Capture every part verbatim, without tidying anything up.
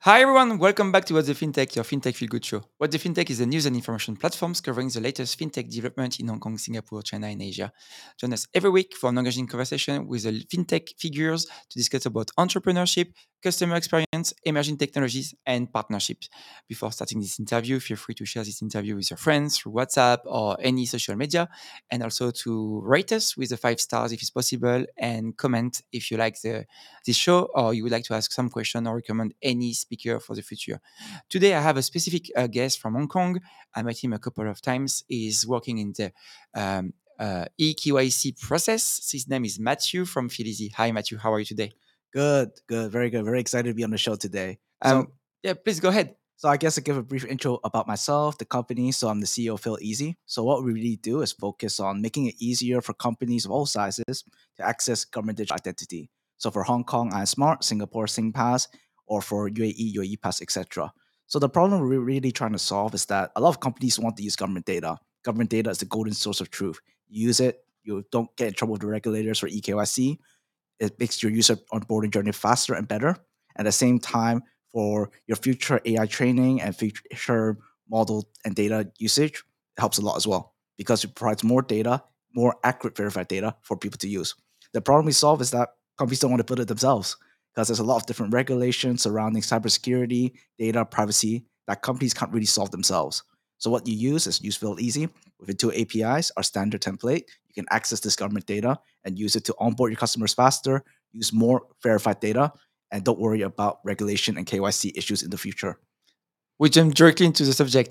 Hi everyone, welcome back to What's the FinTech, your FinTech Feel Good show. What's the FinTech is a news and information platforms covering the latest FinTech development in Hong Kong, Singapore, China, and Asia. Join us every week for an engaging conversation with the FinTech figures to discuss about entrepreneurship, customer experience, emerging technologies, and partnerships. Before starting this interview, feel free to share this interview with your friends through WhatsApp or any social media, and also to rate us with the five stars if it's possible, and comment if you like the this show or you would like to ask some question or recommend any speaker for the future. Today, I have a specific uh, guest from Hong Kong. I met him a couple of times. He's working in the um, uh, E K Y C process. His name is Matthew from Filizy. Hi, Matthew. How are you today? Good, good, very good. Very excited to be on the show today. Um, So, yeah, please go ahead. so I guess I give a brief intro about myself, the company. So I'm the C E O of Feel Easy. So what we really do is focus on making it easier for companies of all sizes to access government digital identity. So for Hong Kong, iSmart, Singapore, SingPass, or for U A E, U A E Pass, et cetera. So the problem we're really trying to solve is that a lot of companies want to use government data. Government data is the golden source of truth. You use it, you don't get in trouble with the regulators for E K Y C. It makes your user onboarding journey faster and better. At the same time, for your future A I training and future model and data usage, it helps a lot as well because it provides more data, more accurate verified data for people to use. The problem we solve is that companies don't want to build it themselves because there's a lot of different regulations surrounding cybersecurity, data privacy that companies can't really solve themselves. So what you use is use Feel Easy with the two A P Is, our standard template. You can access this government data and use it to onboard your customers faster, use more verified data, and don't worry about regulation and K Y C issues in the future. We jump directly into the subject.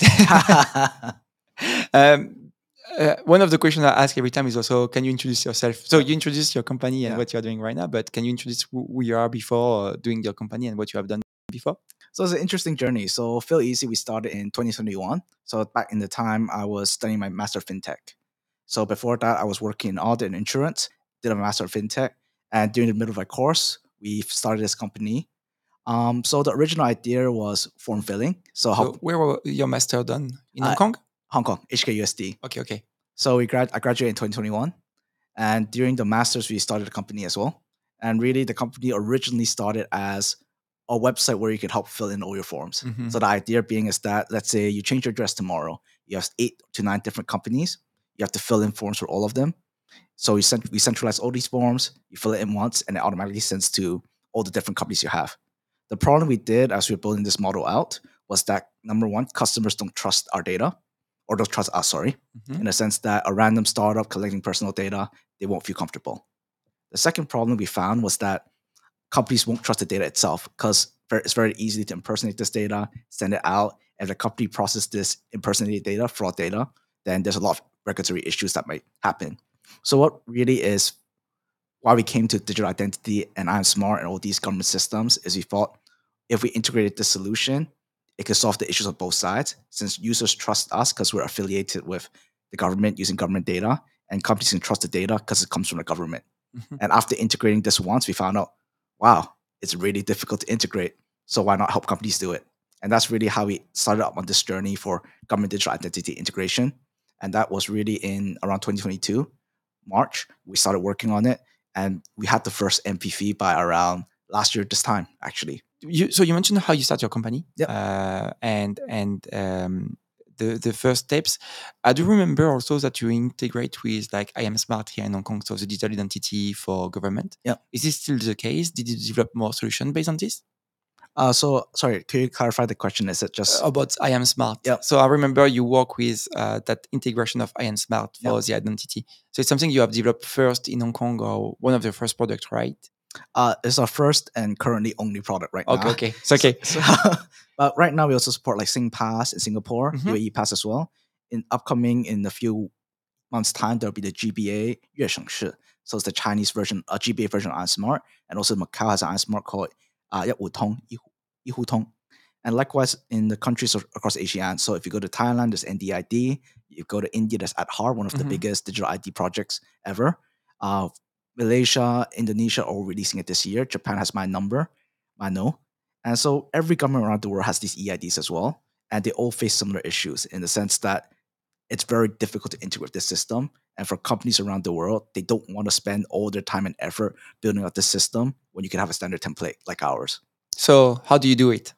um, uh, one of the questions I ask every time is also, can you introduce yourself? So you introduce your company and Yeah. what you're doing right now, but can you introduce who, who you are before uh, doing your company and what you have done before? So it's an interesting journey. So Feel Easy, we started in twenty twenty-one. So back in the time, I was studying my master of fintech. So before that, I was working in audit and insurance, did a master of fintech, and during the middle of my course, we started this company. Um, so the original idea was form filling. So, So how where were your master done? In Hong uh, Kong? Hong Kong, H K U S D. Okay, okay. So we grad I graduated in twenty twenty-one, and during the masters we started a company as well. And really, the company originally started as a website where you could help fill in all your forms. Mhm. So the idea being is that let's say you change your address tomorrow, you have eight to nine different companies, you have to fill in forms for all of them. So we cent- we centralize all these forms, you fill it in once, and it automatically sends to all the different companies you have. The problem we did as we were building this model out was that number one, customers don't trust our data, or don't trust us, sorry, Mhm. in the sense that a random startup collecting personal data, they won't feel comfortable. The second problem we found was that companies won't trust the data itself because it's very easy to impersonate this data, send it out. If the company processes this impersonated data, fraud data, then there's a lot of regulatory issues that might happen. So what really is why we came to digital identity and I'm Smart and all these government systems is we thought if we integrated this solution, it could solve the issues of both sides since users trust us because we're affiliated with the government using government data and companies can trust the data because it comes from the government. Mhm. And after integrating this once, we found out, wow, it's really difficult to integrate. So why not help companies do it? And that's really how we started up on this journey for government digital identity integration. And that was really in around twenty twenty-two, March. We started working on it and we had the first M V P by around last year this time, actually. You, so you mentioned how you start your company, Yep. uh, and and um, the the first steps. I do remember also that you integrate with like I Am Smart here in Hong Kong, so the digital identity for government. Yep. Is this still the case? Did you develop more solution based on this? Uh, so, sorry, could you clarify the question? Is it just. Uh, about I Am Smart. Yep. So I remember you work with uh, that integration of I Am Smart for Yep. the identity. So it's something you have developed first in Hong Kong or one of the first products, right? Uh, it's our first and currently only product right Okay, now. okay, it's okay. So, so but right now we also support like SingPass in Singapore, Mhm. U A E Pass as well. In upcoming in a few months' time, there'll be the G B A 粤省市. So it's the Chinese version, a G B A version of iSmart, and also Macau has an iSmart called uh, 一户通, 一户通. And likewise in the countries of- across ASEAN. So if you go to Thailand, there's N D I D. You go to India, there's Aadhaar, one of the Mhm. biggest digital I D projects ever. Uh, Malaysia, Indonesia are all releasing it this year. Japan has my number, my no. And so every government around the world has these E I Ds as well. And they all face similar issues in the sense that it's very difficult to integrate this system. And for companies around the world, they don't want to spend all their time and effort building out this system when you can have a standard template like ours. So how do you do it?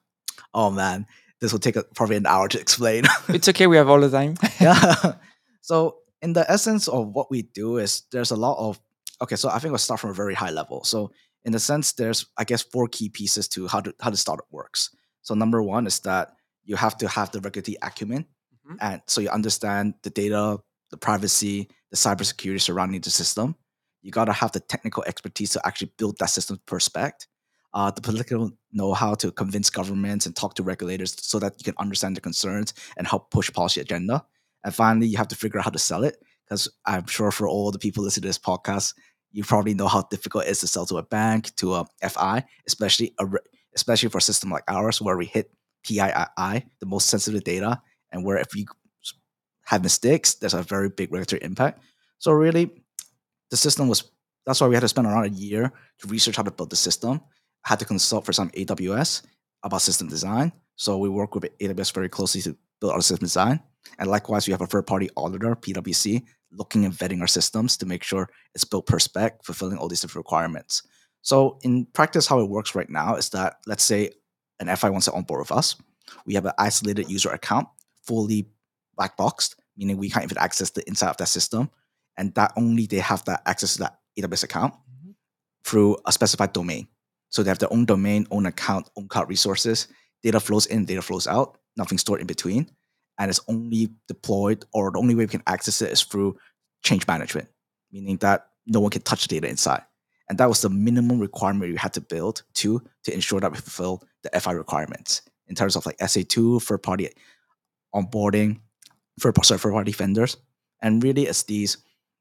Oh man, this will take a, probably an hour to explain. It's okay. We have all the time. Yeah. So in the essence of what we do is there's a lot of okay. So I think we'll start from a very high level. So in the sense, there's I guess four key pieces to how to how the startup works. So number one is that you have to have the regulatory acumen, Mhm. and so you understand the data, the privacy, the cybersecurity surrounding the system. You gotta have the technical expertise to actually build that system per spec. Uh, the political know-how to convince governments and talk to regulators so that you can understand the concerns and help push policy agenda. And finally, you have to figure out how to sell it because I'm sure for all the people listening to this podcast, you probably know how difficult it is to sell to a bank, to a F I, especially a, re- especially for a system like ours where we hit P I I, the most sensitive data, and where if you have mistakes, there's a very big regulatory impact. So really, the system was that's why we had to spend around a year to research how to build the system. I had to consult for some A W S about system design. So we work with A W S very closely to build our system design. And likewise, we have a third party auditor, PwC, looking and vetting our systems to make sure it's built per spec, fulfilling all these different requirements. So in practice, how it works right now is that let's say an F I wants to onboard with us. We have an isolated user account, fully black boxed, meaning we can't even access the inside of that system, and that only they have that access to that A W S account Mhm. through a specified domain. So they have their own domain, own account, own cloud resources. Data flows in, data flows out, nothing stored in between. And it's only deployed, or the only way we can access it is through change management, meaning that no one can touch the data inside. And that was the minimum requirement we had to build to to ensure that we fulfill the F I requirements in terms of like S A two, third party onboarding, third, sorry, third party vendors. And really, it's these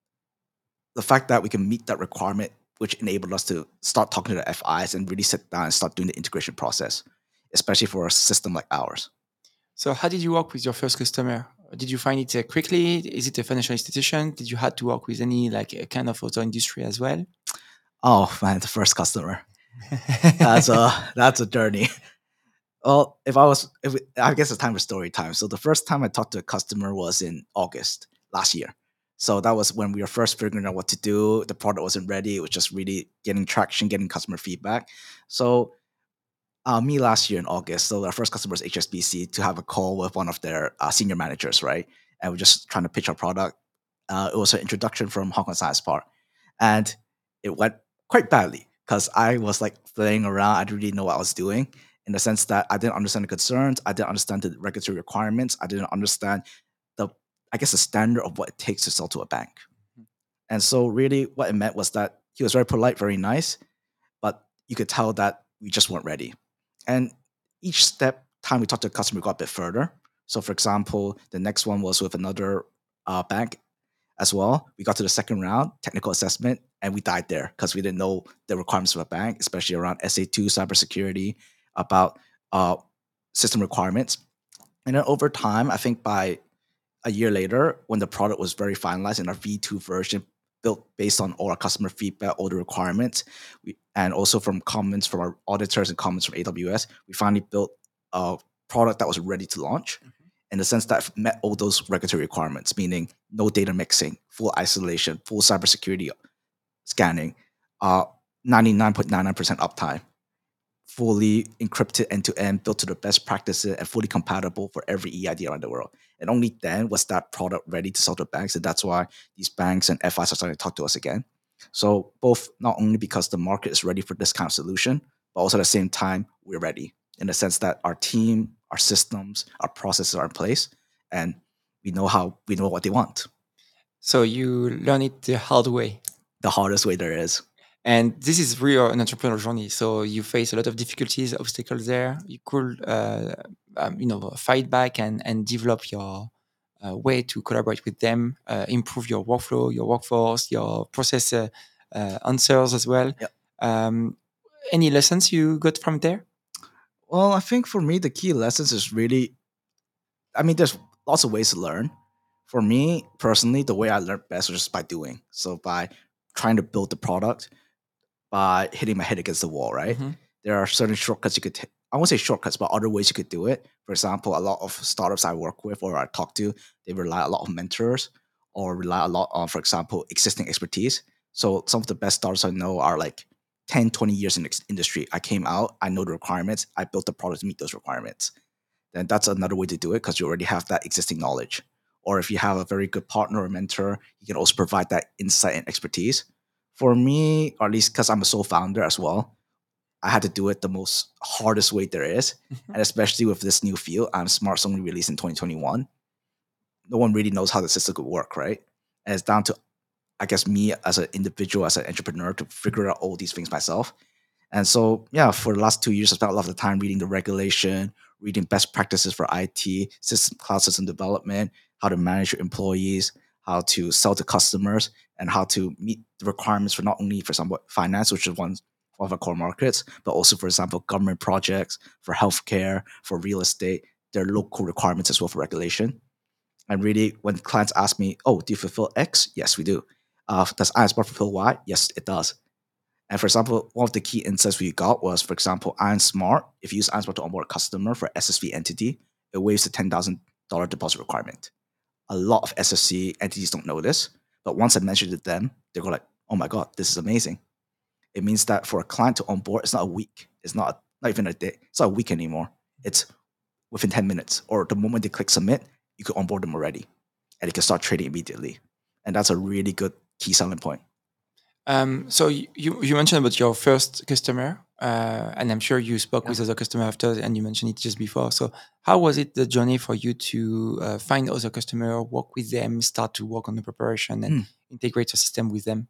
the fact that we can meet that requirement, which enabled us to start talking to the F Is and really sit down and start doing the integration process, especially for a system like ours. So, how did you work with your first customer? Did you find it uh, quickly? Is it a financial institution? Did you had to work with any like a kind of auto industry as well? Oh man, the first customer. That's a that's a journey. Well, if I was, if we, I guess it's time for story time. So the first time I talked to a customer was in August last year. So that was when we were first figuring out what to do. The product wasn't ready. It was just really getting traction, getting customer feedback. So uh, me last year in August. So our first customer was H S B C to have a call with one of their uh, senior managers, right? And we're just trying to pitch our product. Uh, it was an introduction from Hong Kong Science Park, and it went quite badly because I was like playing around. I didn't really know what I was doing in the sense that I didn't understand the concerns. I didn't understand the regulatory requirements. I didn't understand the, I guess, the standard of what it takes to sell to a bank. And so, really, what it meant was that he was very polite, very nice, but you could tell that we just weren't ready. And each step, time we talked to the customer, we got a bit further. So, for example, the next one was with another uh, bank as well. We got to the second round, technical assessment, and we died there because we didn't know the requirements of a bank, especially around S A two, cybersecurity, about uh, system requirements. And then over time, I think by a year later, when the product was very finalized in our V two version, built based on all our customer feedback, all the requirements, we, and also from comments from our auditors and comments from A W S, we finally built a product that was ready to launch in the sense that it met all those regulatory requirements, meaning no data mixing, full isolation, full cybersecurity scanning, uh, ninety-nine point nine nine percent uptime, fully encrypted end to end, built to the best practices, and fully compatible for every E I D around the world. And only then was that product ready to sell to banks. And that's why these banks and F Is are starting to talk to us again. So, both not only because the market is ready for this kind of solution, but also at the same time, we're ready in the sense that our team, our systems, our processes are in place, and we know how we know what they want. So you learn it the hard way. The hardest way there is. And this is really an entrepreneurial journey. So you face a lot of difficulties, obstacles there. You could, uh, um, you know, fight back and, and develop your uh, way to collaborate with them, uh, improve your workflow, your workforce, your process uh, uh, answers as well. Yep. Um, any lessons you got from there? Well, I think for me, the key lessons is really, I mean, there's lots of ways to learn. For me personally, the way I learned best was just by doing. So by trying to build the product, by hitting my head against the wall, right? Mhm. There are certain shortcuts you could take. I won't say shortcuts, but other ways you could do it. For example, a lot of startups I work with or I talk to, they rely a lot on mentors or rely a lot on, for example, existing expertise. So some of the best startups I know are like ten, twenty years in the industry. I came out, I know the requirements, I built the product to meet those requirements. Then that's another way to do it because you already have that existing knowledge. Or if you have a very good partner or mentor, you can also provide that insight and expertise. For me, or at least because I'm a sole founder as well, I had to do it the most hardest way there is. And especially with this new field, I'm Smart's only released in twenty twenty-one. No one really knows how the system could work, right? And it's down to, I guess, me as an individual, as an entrepreneur, to figure out all these things myself. And so, yeah, for the last two years, I spent a lot of the time reading the regulation, reading best practices for I T, system, cloud system development, how to manage your employees, how to sell to customers, and how to meet the requirements for not only, for example, finance, which is one of our core markets, but also, for example, government projects, for healthcare, for real estate, their local requirements as well for regulation. And really, when clients ask me, "Oh, do you fulfill X?" Yes, we do. Uh, does ironSmart fulfill Y? Yes, it does. And for example, one of the key insights we got was, for example, ironSmart. If you use ironSmart to onboard a customer for S S V entity, it waives the ten thousand dollars deposit requirement. A lot of S S V entities don't know this, but once I mentioned it to them, they go like, "Oh my god, this is amazing." It means that for a client to onboard, it's not a week, it's not not even a day, it's not a week anymore. It's within ten minutes, or the moment they click submit, you can onboard them already, and they can start trading immediately. And that's a really good key selling point. Um, so you, you you mentioned about your first customer, uh, and I'm sure you spoke Yeah. with other customer after, and you mentioned it just before. So how was it the journey for you to uh, find other customer, work with them, start to work on the preparation, and Hmm. integrate your system with them?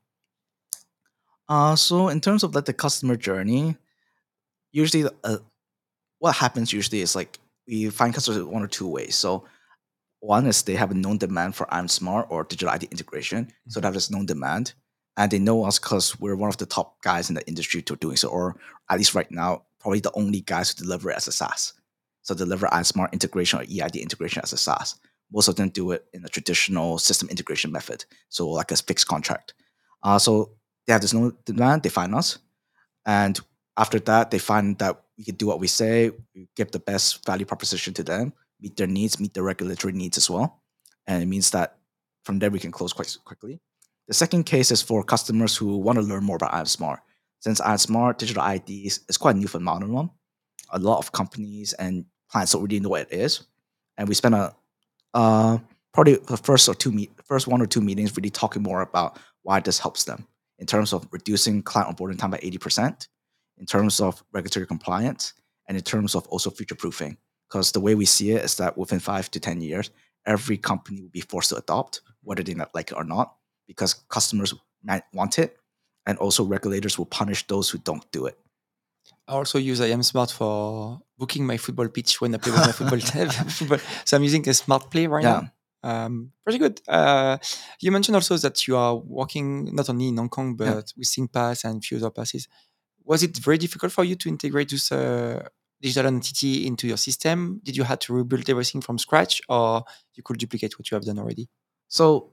Uh, so in terms of like the customer journey, usually uh, what happens usually is like we find customers in one or two ways. So one is they have a known demand for ironSmart or digital I D integration. So they Mhm. have this known demand. And they know us because we're one of the top guys in the industry to doing so, or at least right now, probably the only guys who deliver it as a SaaS. So deliver ironSmart integration or E I D integration as a SaaS. Most of them do it in a traditional system integration method. So like a fixed contract. Uh, so they have this known demand, they find us. And after that, they find that we can do what we say, we give the best value proposition to them, meet their needs, meet their regulatory needs as well. And it means that from there we can close quite quickly. The second case is for customers who want to learn more about ironSmart. Since ironSmart digital I Ds is quite a new phenomenon, a lot of companies and clients don't really know what it is. And we spend a uh, probably the first or two meet first one or two meetings really talking more about why this helps them in terms of reducing client onboarding time by eighty percent, in terms of regulatory compliance, and in terms of also future proofing. Because the way we see it is that within five to ten years, every company will be forced to adopt, whether they not like it or not, because customers might want it, and also regulators will punish those who don't do it. I also use I am Smart for booking my football pitch when I play with my football team. football. So I'm using a Smart Play right Yeah. now. Um, pretty good. Uh, you mentioned also that you are working not only in Hong Kong Yeah. but with SingPass and few other passes. Was it very difficult for you to integrate this uh, digital entity into your system? Did you have to rebuild everything from scratch, or you could duplicate what you have done already? So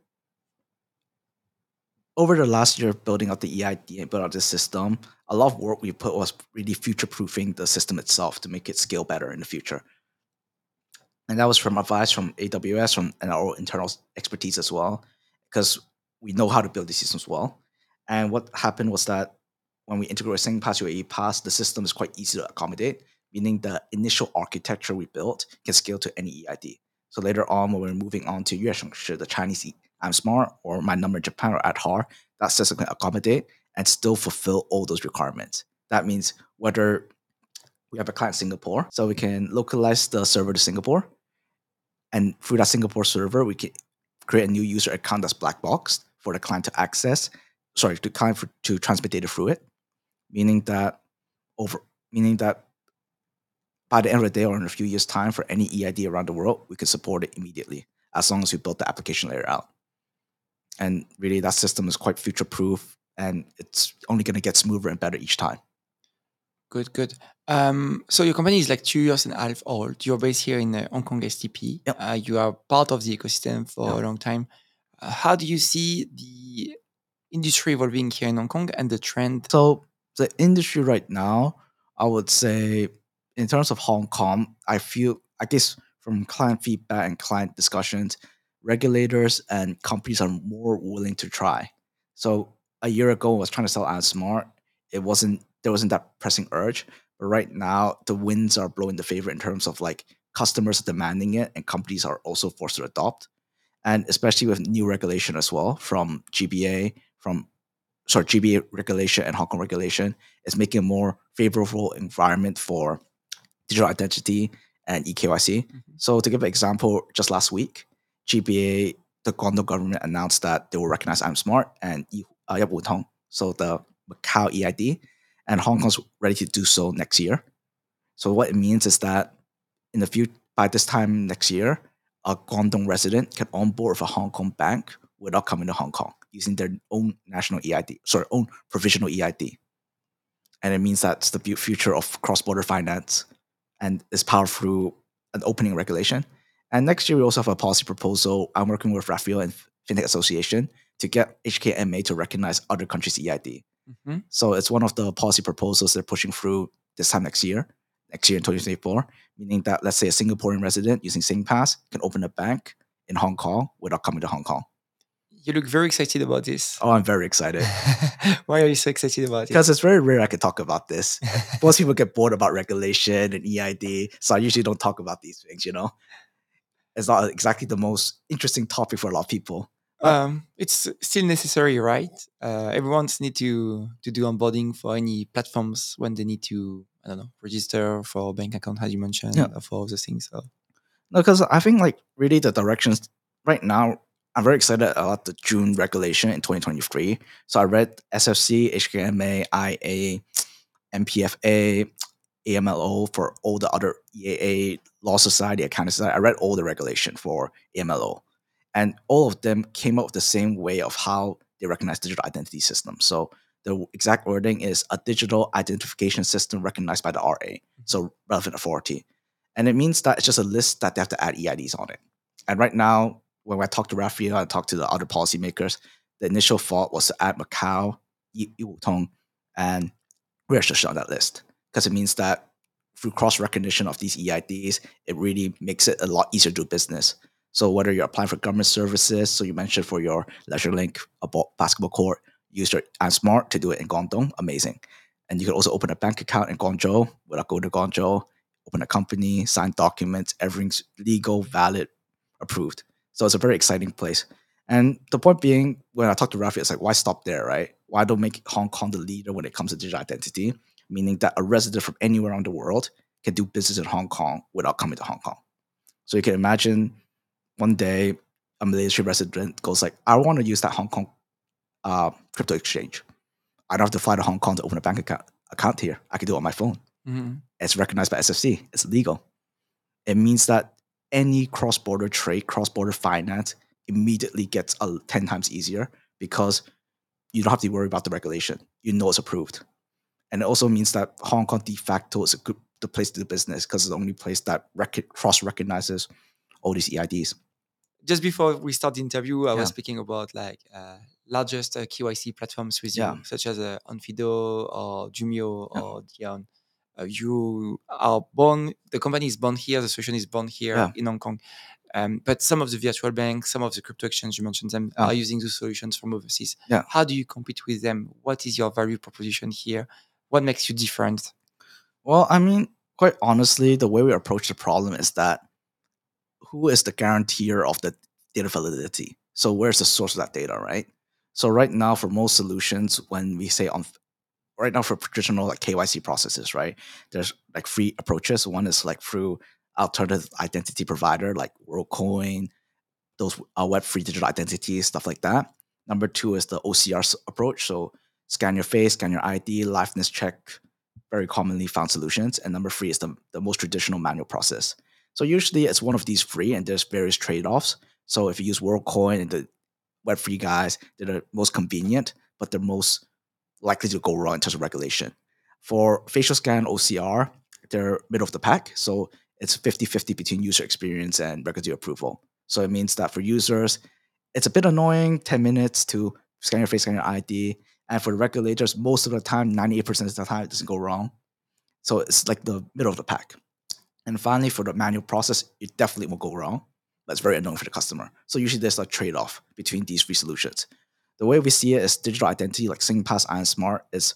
over the last year of building out the E I D and build out this system, a lot of work we put was really future proofing the system itself to make it scale better in the future. And that was from advice from A W S from and our internal expertise as well, because we know how to build these systems well. And what happened was that when we integrate SingPass or E-Pass, the system is quite easy to accommodate, meaning the initial architecture we built can scale to any E I D. So later on, when we're moving on to Yueshengshi, the Chinese E- I'm Smart, or my number in Japan or Adhar, that system can accommodate and still fulfill all those requirements. That means whether we have a client in Singapore, so we can localize the server to Singapore, and through that Singapore server, we can create a new user account that's black boxed for the client to access, sorry, the client for, to transmit data through it, meaning that over, meaning that by the end of the day or in a few years' time, for any E I D around the world, we can support it immediately as long as we build the application layer out. And really, that system is quite future proof, and it's only going to get smoother and better each time. Good, good. Um, so your company is like two years and a half old. You're based here in uh, Hong Kong S T P. Yep. Uh, you are part of the ecosystem for Yep. a long time. Uh, how do you see the industry evolving here in Hong Kong and the trend? So the industry right now, I would say, in terms of Hong Kong, I feel, I guess, from client feedback and client discussions, regulators and companies are more willing to try. So a year ago, I was trying to sell ironSmart. it wasn't there wasn't that pressing urge. But right now, the winds are blowing the favor in terms of like customers are demanding it, and companies are also forced to adopt. And especially with new regulation as well from G B A, from sorry, G B A regulation and Hong Kong regulation, is making a more favorable environment for digital identity and E K Y C. Mhm. So to give an example, just last week, G B A, the Guangdong government announced that they will recognize I'm Smart and Yi- uh, Yap Wu Tong, so the Macau E I D, and Hong Kong's ready to do so next year. So what it means is that in the future, by this time next year, a Guangdong resident can onboard with a Hong Kong bank without coming to Hong Kong using their own national E I D, sorry, own provisional E I D. And it means that's the bu- future of cross-border finance and is powered through an opening regulation. And next year, we also have a policy proposal. I'm working with Raphael and FinTech Association to get H K M A to recognize other countries' E I D. Mhm. So it's one of the policy proposals they're pushing through this time next year, next year in twenty twenty-four, meaning that let's say a Singaporean resident using SingPass can open a bank in Hong Kong without coming to Hong Kong. You look very excited about this. Oh, I'm very excited Why are you so excited about it? because it's very rare I could talk about this. Most people get bored about regulation and E I D, so I usually don't talk about these things, you know? It's not exactly the most interesting topic for a lot of people. But Um, it's still necessary, right? Uh, everyone's need to to do onboarding for any platforms when they need to, I don't know, register for a bank account, as you mentioned, yeah, or for other things. So no, because I think like really the directions right now, I'm very excited about the June regulation in twenty twenty-three. So I read S F C, H K M A, I A, M P F A, A M L O for all the other E A A, Law Society, Accounting Society. I read all the regulation for A M L O. And all of them came up with the same way of how they recognize digital identity systems. So the exact wording is a digital identification system recognized by the R A, so relevant authority. And it means that it's just a list that they have to add E I Ds on it. And right now, when I talk to Raphael and talk to the other policymakers, the initial thought was to add Macau, Yi Yi Wu Tong, and register on that list because it means that through cross recognition of these E I Ds, it really makes it a lot easier to do business. So whether you're applying for government services, so you mentioned for your LeisureLink about basketball court, use your Smart to do it in Guangdong, amazing. And you can also open a bank account in Guangzhou without going to Guangzhou, open a company, sign documents, everything's legal, valid, approved. So it's a very exciting place. And the point being, when I talk to Rafi, it's like, why stop there, right? Why don't make Hong Kong the leader when it comes to digital identity? Meaning that a resident from anywhere around the world can do business in Hong Kong without coming to Hong Kong. So you can imagine one day a Malaysian resident goes like, I want to use that Hong Kong uh, crypto exchange. I don't have to fly to Hong Kong to open a bank account, account here. I can do it on my phone. Mhm. It's recognized by S F C. It's legal. It means that any cross-border trade, cross-border finance immediately gets a, ten times easier because you don't have to worry about the regulation. You know it's approved. And it also means that Hong Kong de facto is a good the place to do business because it's the only place that rec- cross-recognizes all these E I Ds. just before we start the interview, I Yeah. was speaking about like uh, largest uh, K Y C platforms with Yeah. you, such as uh, Onfido or Jumio Yeah. or Dion. Uh, you are born, the company is born here, the solution is born here Yeah. in Hong Kong. Um, but some of the virtual banks, some of the crypto exchanges, you mentioned them, Yeah. are using those solutions from overseas. Yeah. How do you compete with them? What is your value proposition here? What makes you different? Well, I mean, quite honestly, the way we approach the problem is that who is the guarantor of the data validity? So where's the source of that data, right? So right now, for most solutions, when we say on right now for traditional like K Y C processes, right? There's like three approaches. One is like through alternative identity provider like WorldCoin, those are web free digital identities, stuff like that. Number two is the O C R approach. So scan your face, scan your I D, liveness check, very commonly found solutions. And number three is the, the most traditional manual process. So usually it's one of these three, and there's various trade-offs. So if you use WorldCoin and the web free guys, they're the most convenient, but they're most likely to go wrong in terms of regulation. For facial scan O C R, they're middle of the pack. So it's fifty-fifty between user experience and regulatory approval. So it means that for users, it's a bit annoying, ten minutes to scan your face, scan your I D. And for the regulators, most of the time, ninety-eight percent of the time, it doesn't go wrong. So it's like the middle of the pack. And finally, for the manual process, it definitely will go wrong, but it's very annoying for the customer. So usually there's a trade-off between these three solutions. The way we see it is digital identity, like SingPass and Smart, is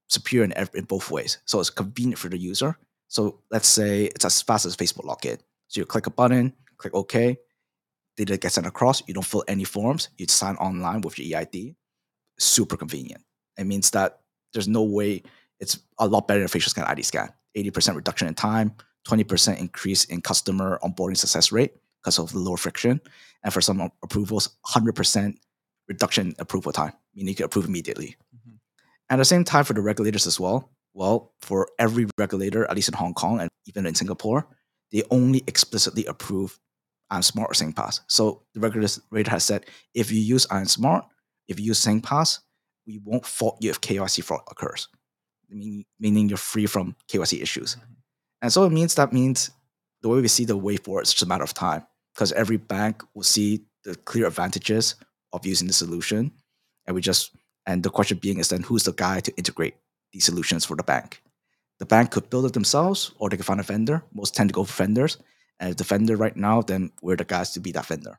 superior in, ev- in both ways. So it's convenient for the user. So let's say it's as fast as Facebook login. So you click a button, click OK, data gets sent across. You don't fill any forms. You sign online with your E I D. Super convenient. It means that there's no way it's a lot better than facial scan I D scan. eighty percent reduction in time, twenty percent increase in customer onboarding success rate because of the lower friction. And for some a- approvals, one hundred percent reduction in approval time, meaning you can approve immediately. Mhm. At the same time, for the regulators as well, well, for every regulator, at least in Hong Kong and even in Singapore, they only explicitly approve I'm Smart or SingPass. So the regulator has said if you use I'm Smart, if you use SingPass, we won't fault you if K Y C fraud occurs, meaning, meaning you're free from K Y C issues. Mhm. And so it means that means the way we see the way forward is just a matter of time because every bank will see the clear advantages of using the solution. And we just, and the question being is then who's the guy to integrate these solutions for the bank? The bank could build it themselves or they could find a vendor. Most tend to go for vendors. And if the vendor right now, then we're the guys to be that vendor.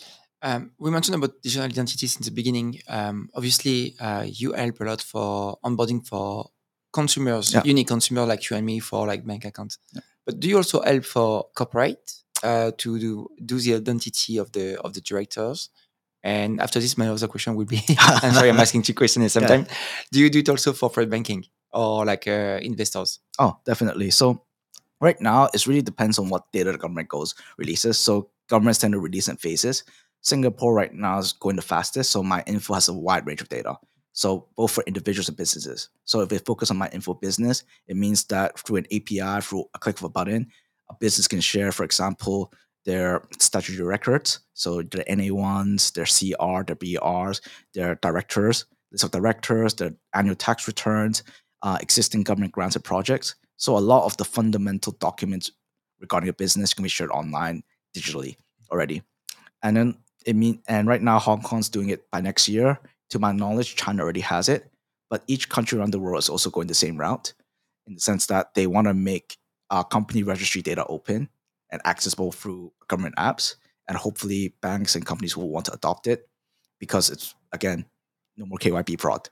Um, we mentioned about digital identity since the beginning. Um, obviously, uh, you help a lot for onboarding for consumers, Yeah. unique consumer like you and me for like bank accounts. Yeah. But do you also help for corporate uh, to do, do the identity of the of the directors? And after this, my other question will be: I'm sorry, I'm asking two questions at the same Yeah. time. Do you do it also for private banking or like uh, investors? Oh, definitely. So right now, it really depends on what data the government goes releases. So governments tend to release in phases. Singapore right now is going the fastest. So my info has a wide range of data. So both for individuals and businesses. So if they focus on my info business, it means that through an A P I, through a click of a button, a business can share, for example, their statutory records. So their N A ones, their C R, their B Rs, their directors, list of directors, their annual tax returns, uh, existing government grants and projects. So a lot of the fundamental documents regarding a business can be shared online digitally already. And then it mean and right now Hong Kong's doing it by next year. To my knowledge, China already has it, but each country around the world is also going the same route in the sense that they want to make uh, company registry data open and accessible through government apps. And hopefully banks and companies will want to adopt it because it's again no more K Y B fraud.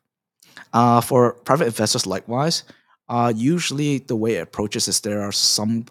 Uh, for private investors, likewise, uh, usually the way it approaches is there are some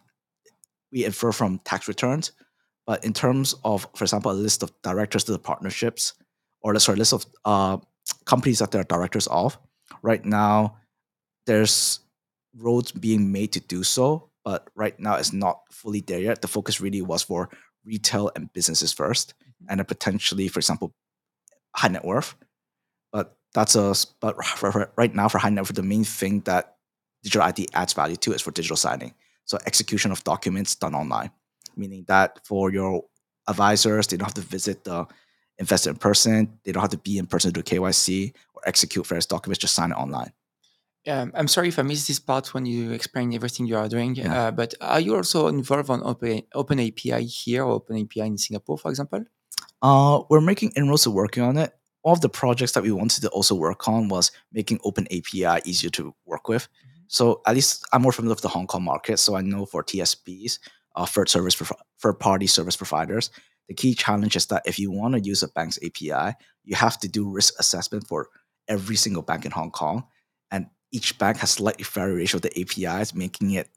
we infer from tax returns, but in terms of, for example, a list of directors to the partnerships, or sorry, list of uh, companies that they're directors of, right now there's roads being made to do so, but right now it's not fully there yet. The focus really was for retail and businesses first, and then potentially, for example, high net worth. But that's a s- but for, for- right now for high net worth, the main thing that digital I D adds value to is for digital signing. So execution of documents done online, meaning that for your advisors, they don't have to visit the investor in person. They don't have to be in person to do K Y C or execute various documents. Just sign it online. Um, I'm sorry if I missed this part when you explain everything you are doing, Yeah. uh, but are you also involved on Open, Open A P I here or Open A P I in Singapore, for example? Uh, we're making inroads to working on it. All of the projects that we wanted to also work on was making Open A P I easier to work with. So at least I'm more familiar with the Hong Kong market. So I know for T S Ps, uh, third service provi- third party service providers, the key challenge is that if you want to use a bank's A P I, you have to do risk assessment for every single bank in Hong Kong, and each bank has slightly variation of the A P Is, making it,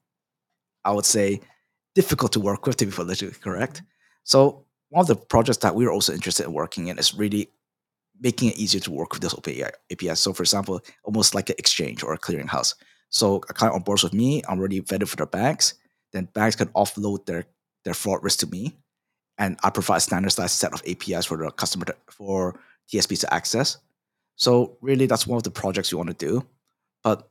I would say, difficult to work with, to be politically correct. So one of the projects that we are also interested in working in is really making it easier to work with this open A P I. So for example, almost like an exchange or a clearinghouse. So a client on board with me, I'm already vetted for the banks. Then banks can offload their their fraud risk to me, and I provide a standardized set of A P Is for the customer to, for T S Ps to access. So really, that's one of the projects we want to do. But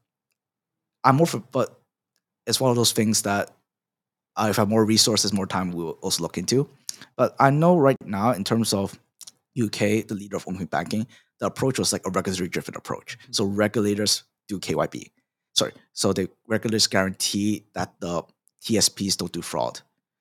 I'm more for, but it's one of those things that uh, if I have more resources, more time, we will also look into. But I know right now, in terms of U K, the leader of open banking, the approach was like a regulatory driven approach. So regulators do K Y B. Sorry. So the regulators guarantee that the T S Ps don't do fraud.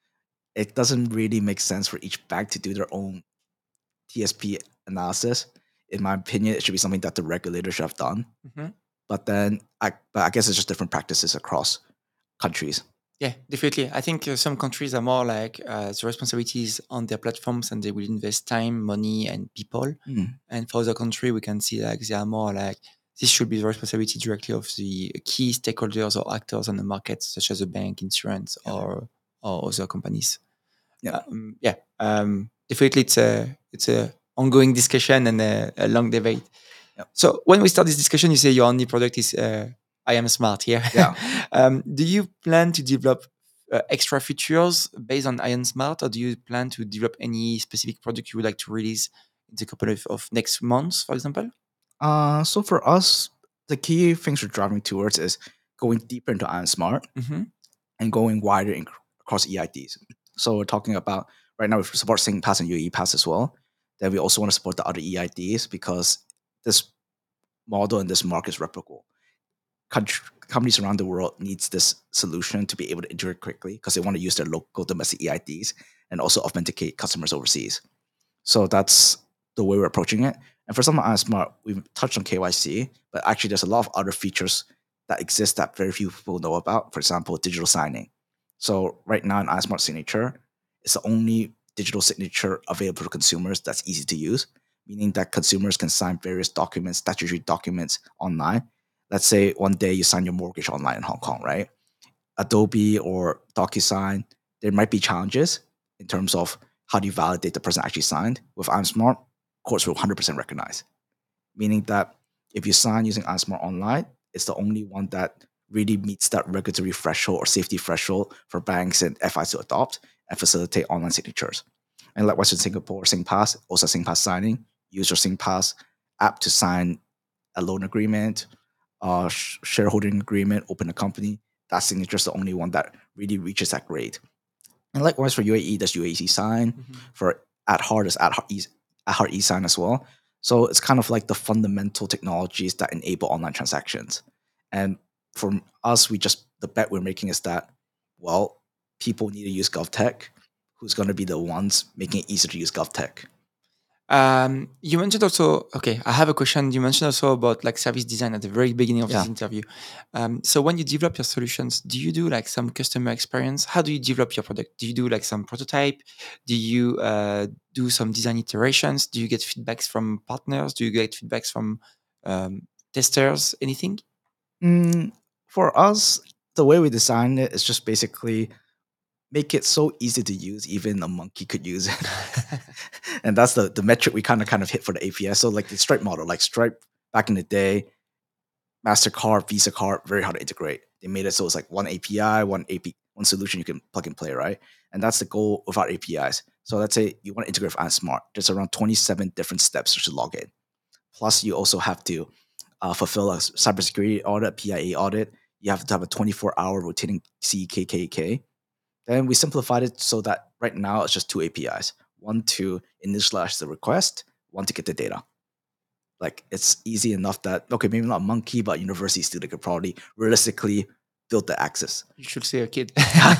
It doesn't really make sense for each bank to do their own T S P analysis. In my opinion, it should be something that the regulator should have done. Mhm. But then I, but I guess it's just different practices across countries. Yeah, definitely. I think uh, some countries are more like uh, the responsibilities on their platforms and they will invest time, money, and people. Mm. And for other country, we can see like they are more like this should be the responsibility directly of the key stakeholders or actors on the market, such as a bank, insurance, Yeah. or or other companies. Yeah. Um, yeah, um, definitely, it's a it's a ongoing discussion and a, a long debate. Yep. So when we start this discussion, you say your only product is uh, I am smart here. Yeah. um, do you plan to develop uh, extra features based on I am smart, or do you plan to develop any specific product you would like to release in the couple of, of next months, for example? Uh, so for us, the key things we're driving towards is going deeper into Iron Smart Mm-hmm. and going wider in, across E I Ds. So we're talking about right now we support SyncPass and U A E Pass as well. Then we also want to support the other E I Ds because this model and this market is replicable. Country, companies around the world needs this solution to be able to integrate quickly because they want to use their local domestic E I Ds and also authenticate customers overseas. So that's the way we're approaching it. And for some of iSmart, we've touched on K Y C, but actually there's a lot of other features that exist that very few people know about. For example, digital signing. So right now in iSmart Signature, it's the only digital signature available to consumers that's easy to use, meaning that consumers can sign various documents, statutory documents online. Let's say one day you sign your mortgage online in Hong Kong, right? Adobe or DocuSign, there might be challenges in terms of how do you validate the person actually signed. With iSmart, courts will one hundred percent recognize, meaning that if you sign using iSmart online, it's the only one that really meets that regulatory threshold or safety threshold for banks and F Is to adopt and facilitate online signatures. And likewise in Singapore, SingPass, also SingPass signing, use your SingPass app to sign a loan agreement, uh, sh- shareholding agreement, open a company. That signature is the only one that really reaches that grade. And likewise for U A E, there's U A E sign. Mm-hmm. For at heart, there's at heart e, at heart e sign as well. So it's kind of like the fundamental technologies that enable online transactions. And for us, we just the bet we're making is that, well, people need to use GovTech. Who's going to be the ones making it easier to use GovTech? Um, you mentioned also, okay, I have a question. You mentioned also about like service design at the very beginning of Yeah. this interview. Um, so when you develop your solutions, do you do like some customer experience? How do you develop your product? Do you do like some prototype? Do you uh, do some design iterations? Do you get feedbacks from partners? Do you get feedbacks from um, testers? Anything? Mm, for us, the way we design it is just basically make it so easy to use, even a monkey could use it. And that's the, the metric we kind of kind of hit for the A P I. So like the Stripe model, like Stripe back in the day, MasterCard, Visa card, very hard to integrate. They made it so it's like one A P I, one A P I, one solution you can plug and play, right? And that's the goal of our A P Is. So let's say you want to integrate with iSmart. There's around twenty-seven different steps to log in. Plus, you also have to uh, fulfill a cybersecurity audit, P I A audit. You have to have a twenty-four hour rotating C K K K. Then we simplified it so that right now it's just two A P Is. One to initialize the request, one to get the data. Like it's easy enough that, okay, maybe not a monkey, but university student could probably realistically build the access. You should say a kid.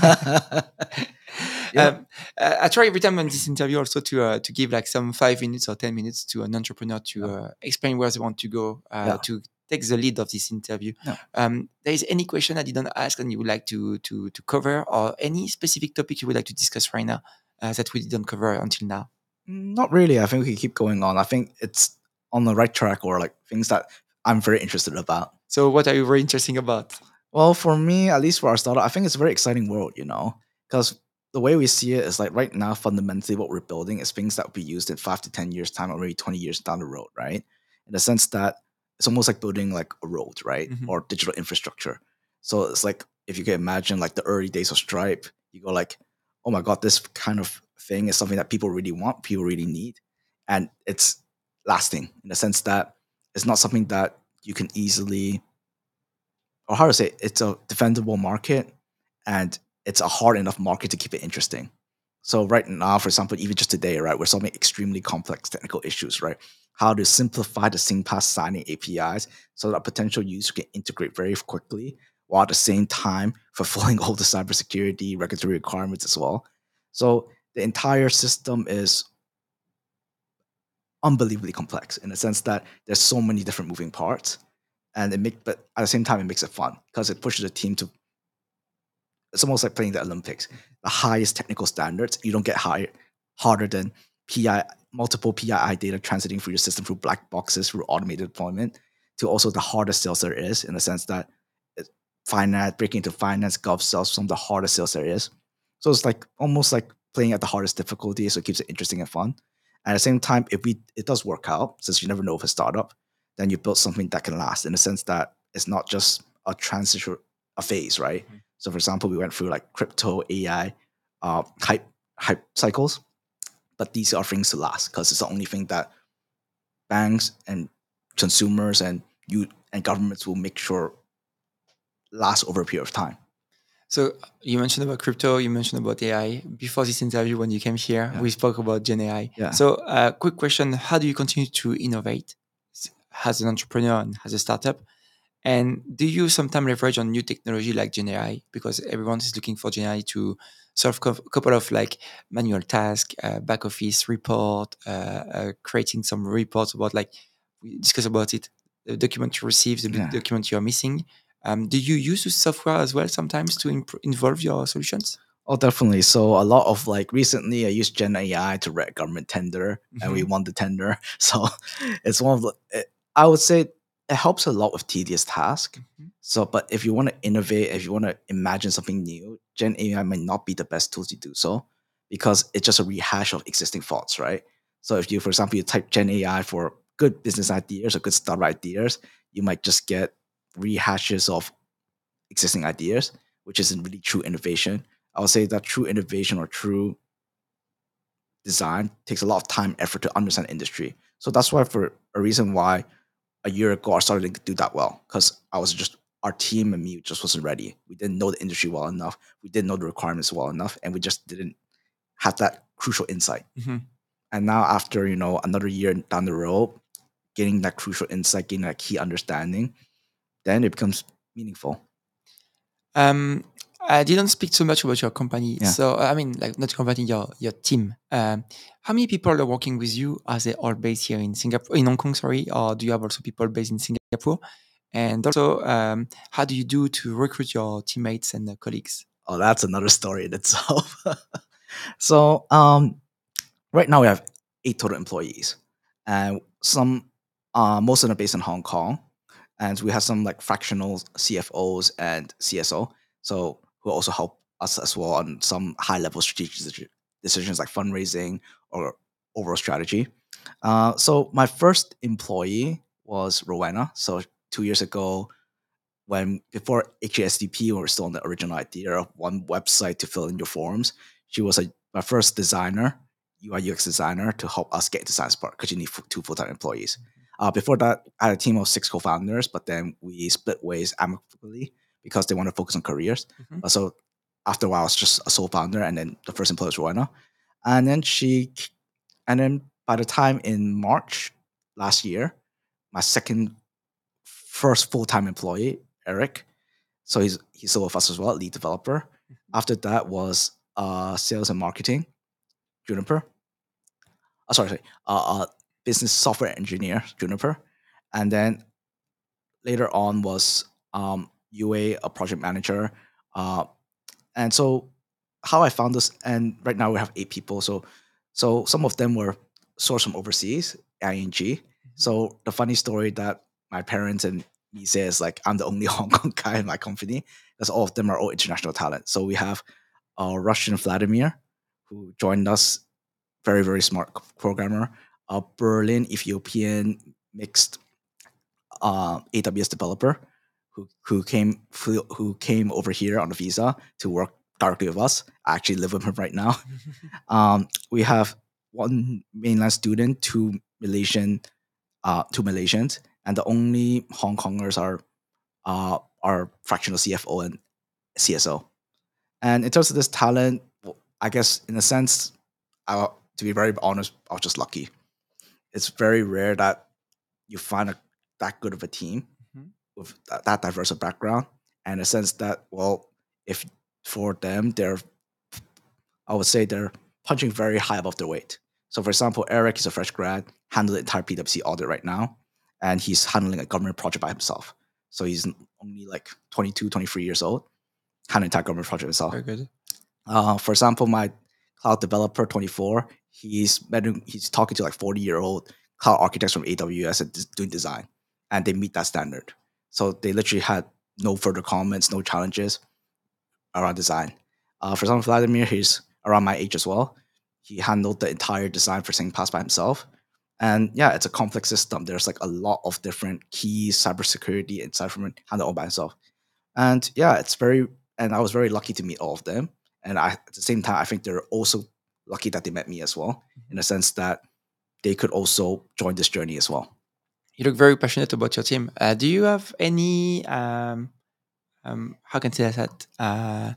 Yeah. Um, uh, I try every time on this interview also to uh, to give like some five minutes or ten minutes to an entrepreneur to Yeah. uh, explain where they want to go, uh, Yeah. to take the lead of this interview. Yeah. Um, there is any question I didn't ask and you would like to to to cover, or any specific topic you would like to discuss right now uh, that we didn't cover until now? Mm, Not really. I think we can keep going on. I think it's on the right track or like things that I'm very interested about. So, what are you very interesting about? Well, for me, at least for our startup, I think it's a very exciting world, you know, because the way we see it is like right now, fundamentally, what we're building is things that will be used in five to ten years' time or maybe twenty years down the road, right? In the sense that it's almost like building like a road, right? Mhm. Or digital infrastructure. So it's like if you can imagine like the early days of Stripe, you go like, oh my God, this kind of thing is something that people really want, people really need. And it's lasting in the sense that it's not something that you can easily or how to say, it's a defendable market and it's a hard enough market to keep it interesting. So right now, for example, even just today, right, we're solving extremely complex technical issues, right? How to simplify the SingPass signing A P Is so that a potential user can integrate very quickly while at the same time fulfilling all the cybersecurity regulatory requirements as well. So the entire system is unbelievably complex in the sense that there's so many different moving parts and it make but at the same time it makes it fun because it pushes the team to it's almost like playing the Olympics. The highest technical standards, you don't get higher harder than P I multiple P I I data transiting through your system through black boxes through automated deployment to also the hardest sales there is, in the sense that it, finance breaking into finance, gov sales, some of the hardest sales there is. So it's like almost like playing at the hardest difficulty, so it keeps it interesting and fun. At the same time, if we it does work out, since you never know with a startup, then you build something that can last, in the sense that it's not just a transition, a phase, right? Mhm. So for example, we went through like crypto, A I, uh, hype hype cycles, but these are things to last, because it's the only thing that banks and consumers and you and governments will make sure last over a period of time. So you mentioned about crypto, you mentioned about A I. Before this interview, when you came here, Yeah. we spoke about Gen A I. Yeah. So, uh, quick question: how do you continue to innovate s- as an entrepreneur and as a startup? And do you sometimes leverage on new technology like Gen A I, because everyone is looking for Gen A I to solve a couple of like manual tasks, uh, back office report, uh, uh, creating some reports about, like we discussed about it, the document you receive, the big Yeah. document you are missing. Um, do you use the software as well sometimes to imp- involve your solutions? Oh, definitely. So a lot of like recently, I used Gen A I to write a government tender, and we Mhm. won the tender. So it's one of the. It, I would say it helps a lot with tedious task. Mhm. So, but if you want to innovate, if you want to imagine something new, Gen A I might not be the best tool to do so, because it's just a rehash of existing thoughts, right? So if you, for example, you type Gen A I for good business ideas or good startup ideas, you might just get rehashes of existing ideas, which isn't really true innovation. I would say that true innovation or true design takes a lot of time, effort to understand industry. So that's why, for a reason why a year ago I started to do that well, because I was just our team and me just wasn't ready. We didn't know the industry well enough. We didn't know the requirements well enough, and we just didn't have that crucial insight. Mhm. And now, after you know another year down the road, getting that crucial insight, getting that key understanding, then it becomes meaningful. Um, I didn't speak too much about your company. Yeah. So, uh, I mean, like not company, your your team. Um, how many people are working with you? Are they all based here in Singapore, in Hong Kong, sorry, or do you have also people based in Singapore? And also, um, how do you do to recruit your teammates and uh, colleagues? Oh, that's another story in itself. So, um, right now we have eight total employees, and some, uh, most of them are based in Hong Kong, and we have some like fractional C F Os and C S O, so who also help us as well on some high level strategic deci- decisions like fundraising or overall strategy. Uh, so my first employee was Rowena. So two years ago, when before H A S D P, we were still on the original idea of one website to fill in your forms. She was a, my first designer, U I U X designer, to help us get into Science Park, because you need f- two full time employees. Uh, before that, I had a team of six co founders, but then we split ways amicably because they want to focus on careers. Mhm. Uh, so after a while, I was just a sole founder, and then the first employee was Rowena. And then she, and then by the time in March last year, my second first full time employee, Eric, so he's he's still with us as well, lead developer. After that was uh sales and marketing, Juniper. Oh, sorry, sorry. Uh, uh business software engineer, Juniper. And then later on was um U A, a a project manager. Uh and so how I found this, and right now we have eight people. So so some of them were sourced from overseas, I N G. So the funny story that my parents and me say is like I'm the only Hong Kong guy in my company, because all of them are all international talent. So we have uh, Russian Vladimir, who joined us, very very smart c- programmer. A Berlin Ethiopian mixed uh, A W S developer, who who came flew, who came over here on a visa to work directly with us. I actually live with him right now. Um, we have one mainland student, two Malaysian, uh, two Malaysians, and the only Hong Kongers are uh, are fractional C F O and C S O. And in terms of this talent, w- I guess in a sense, I, to be very honest, I was just lucky. It's very rare that you find a, that good of a team Mhm. with that, that diverse a background, and a sense that, well, if for them, they're, I would say they're punching very high above their weight. So, for example, Eric is a fresh grad, handling the entire P W C audit right now, and he's handling a government project by himself. So he's only like twenty-two, twenty-three years old, handling the entire government project himself. Very good. Uh, for example, my cloud developer, twenty-four, he's met, he's talking to like forty year old cloud architects from A W S and des- doing design. and they meet that standard. So they literally had no further comments, no challenges around design. Uh, for example, Vladimir, he's around my age as well. He handled the entire design for SingPass by himself. And yeah, it's a complex system. There's like a lot of different keys, cybersecurity, and cyber handled all by himself. And yeah, it's very, and I was very lucky to meet all of them. And I, at the same time, I think they're also lucky that they met me as well, in the sense that they could also join this journey as well. You look very passionate about your team. Uh, do you have any, um, um, how can I say that? Uh,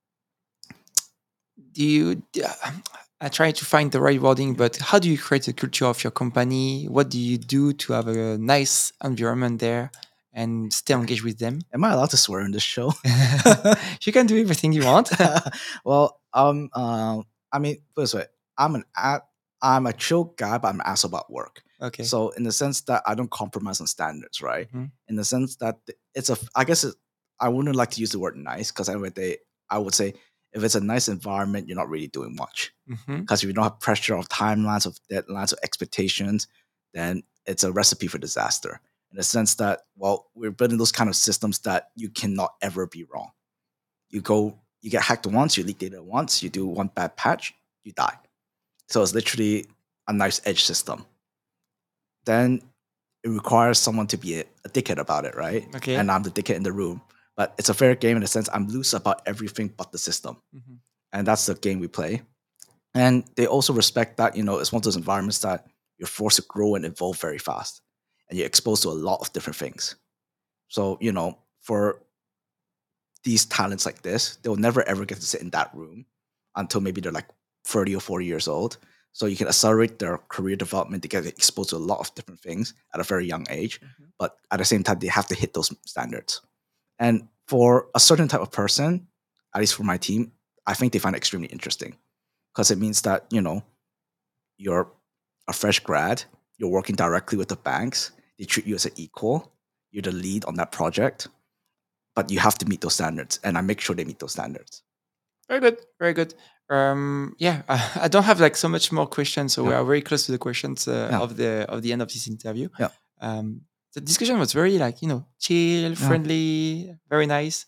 do you, I try to find the right wording, but how do you create the culture of your company? What do you do to have a nice environment there and stay engaged with them? Am I allowed to swear in this show? You can do everything you want. Well, um, uh, I mean, first way, I'm an a- I'm a chill guy, but I'm an asshole about work. Okay. So in the sense that I don't compromise on standards, right? Mhm. In the sense that th- it's a, I guess it, I wouldn't like to use the word nice, because anyway, they, I would say if it's a nice environment, you're not really doing much. Mhm. Because if you don't have pressure of timelines, of deadlines, of expectations, then it's a recipe for disaster. In the sense that, well, we're building those kind of systems that you cannot ever be wrong. You go, you get hacked once, you leak data once, you do one bad patch, you die. So it's literally a nice edge system. Then it requires someone to be a, a dickhead about it, right? Okay. And I'm the dickhead in the room. But it's a fair game in the sense I'm loose about everything but the system. Mhm. And that's the game we play. And they also respect that, you know, it's one of those environments that you're forced to grow and evolve very fast. And you're exposed to a lot of different things. So, you know, for these talents like this, they'll never ever get to sit in that room until maybe they're like thirty or forty years old. So you can accelerate their career development. They get exposed to a lot of different things at a very young age. Mhm. But at the same time, they have to hit those standards. And for a certain type of person, at least for my team, I think they find it extremely interesting, because it means that, you know, you're a fresh grad, you're working directly with the banks, they treat you as an equal, you're the lead on that project, but you have to meet those standards, and I make sure they meet those standards. Very good. Very good. Um, yeah, I, I don't have like so much more questions, so we Yeah. are very close to the questions uh, Yeah. of the of the end of this interview. Yeah. Um, the discussion was very like you know chill, friendly, very nice.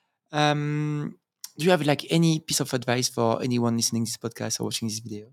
Um, do you have like any piece of advice for anyone listening to this podcast or watching this video?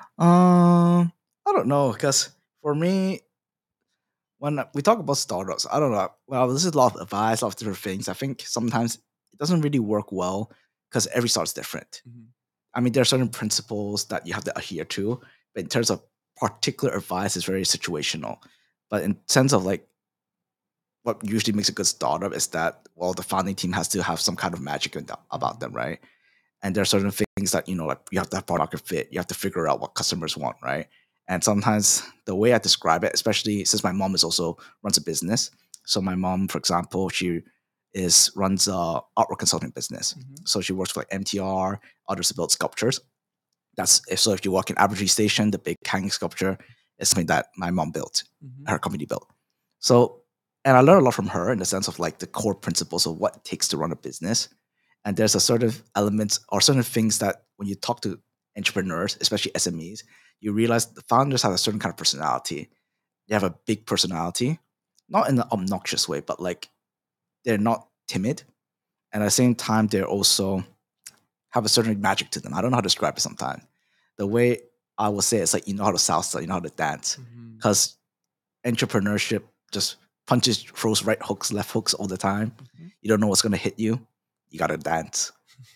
Um, I don't know, because for me, when we talk about startups, I don't know. Well, this is a lot of advice, a lot of different things. I think sometimes it doesn't really work well because every startup's different. Mhm. I mean, there are certain principles that you have to adhere to, but in terms of particular advice, it's very situational. But in sense of like what usually makes a good startup is that, well, the founding team has to have some kind of magic in the- about them, right? And there are certain things that, you know, like you have to have product market fit. You have to figure out what customers want, right? And sometimes the way I describe it, especially since my mom is also runs a business. So my mom, for example, she is runs a artwork consulting business. Mhm. So she works for like M T R, others to build sculptures. That's if so. If you walk in Abertree Station, the big hanging sculpture is something that my mom built, Mhm. her company built. So, and I learned a lot from her in the sense of like the core principles of what it takes to run a business. And there's a sort of elements or certain things that when you talk to entrepreneurs, especially S M Es, you realize the founders have a certain kind of personality. They have a big personality, not in an obnoxious way, but like they're not timid. And at the same time, they're also have a certain magic to them. I don't know how to describe it sometimes. The way I will say it's like you know how to salsa, you know how to dance. Mhm. Because entrepreneurship just punches, throws right hooks, left hooks all the time. Mhm. You don't know what's gonna hit you. You gotta dance.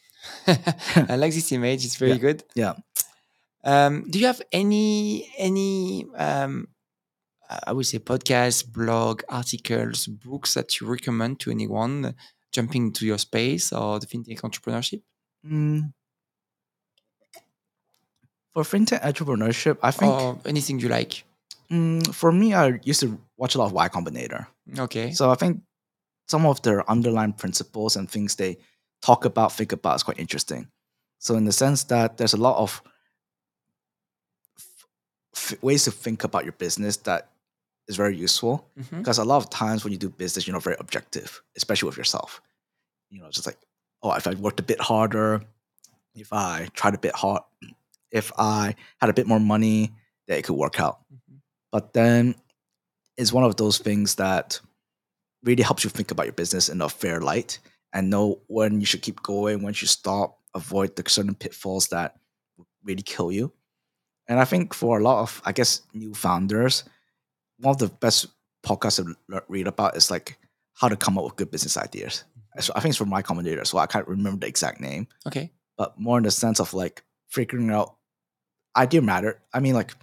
I like this image. It's very Yeah. good. Yeah. Um, do you have any any um, I would say podcasts, blog, articles, books that you recommend to anyone jumping into your space or the fintech entrepreneurship? Mm, for fintech entrepreneurship, I think Or anything you like? mm, for me, I used to watch a lot of Y Combinator. Okay. So I think some of their underlying principles and things they talk about, think about is quite interesting. So in the sense that there's a lot of f- ways to think about your business that is very useful, Mhm. because a lot of times when you do business, you're not very objective, especially with yourself. You know, just like, oh, if I worked a bit harder, if I tried a bit hard, if I had a bit more money, that it could work out. Mhm. But then is one of those things that really helps you think about your business in a fair light and know when you should keep going, when you should stop, avoid the certain pitfalls that really kill you. And I think for a lot of, I guess, new founders, one of the best podcasts to lear- read about is like how to come up with good business ideas. So I think it's from my commentator, so I can't remember the exact name, Okay. but more in the sense of like figuring out idea matter. I mean, like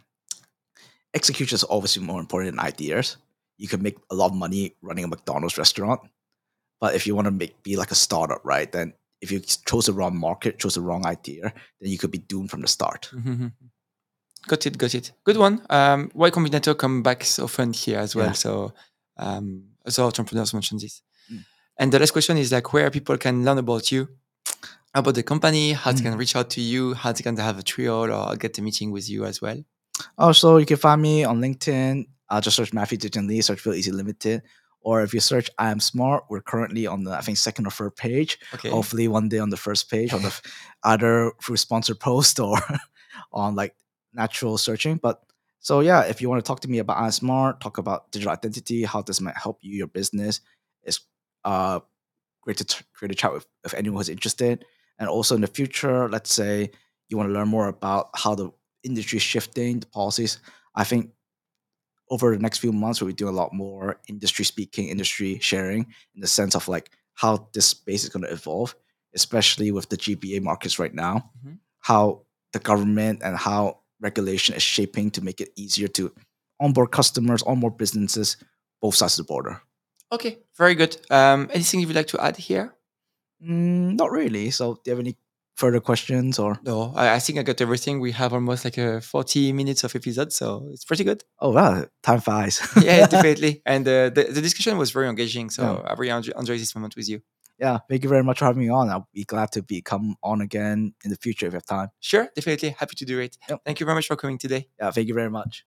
execution is obviously more important than ideas. You can make a lot of money running a McDonald's restaurant, but if you want to make be like a startup, right? Then if you chose the wrong market, chose the wrong idea, then you could be doomed from the start. Mhm. Got it, got it. Good one. Um, Y Combinator come back often here as well. Yeah. So um, other entrepreneurs mention this. Mm. And the last question is like where people can learn about you, about the company, how they Mm. can reach out to you, how they can have a trial or get a meeting with you as well. Oh, so you can find me on LinkedIn. I'll just search Matthew Digital Lee, search Feel Easy Limited. Or if you search I Am Smart, we're currently on the, I think, second or third page. Okay. Hopefully one day on the first page, on the f- either through sponsored post or on like natural searching. But so yeah, if you want to talk to me about I Am Smart, talk about digital identity, how this might help you, your business, it's uh great to t- create a chat with if anyone who's interested. And also in the future, let's say you want to learn more about how the industry is shifting, the policies. I think over the next few months, we'll be doing a lot more industry speaking, industry sharing in the sense of like how this space is going to evolve, especially with the G B A markets right now, Mhm. how the government and how regulation is shaping to make it easier to onboard customers, onboard businesses, both sides of the border. Okay, very good. Um, anything you would like to add here? Mm, not really. So, do you have any further questions or? No, I, I think I got everything. We have almost like a forty minutes of episode, so it's pretty good. Oh wow, time flies. Yeah, definitely. And uh, the, the discussion was very engaging, so Yeah. I really enjoy, enjoy this moment with you. Yeah, thank you very much for having me on. I'll be glad to be come on again in the future if you have time. Sure, definitely. Happy to do it. Yep. Thank you very much for coming today. Yeah, thank you very much.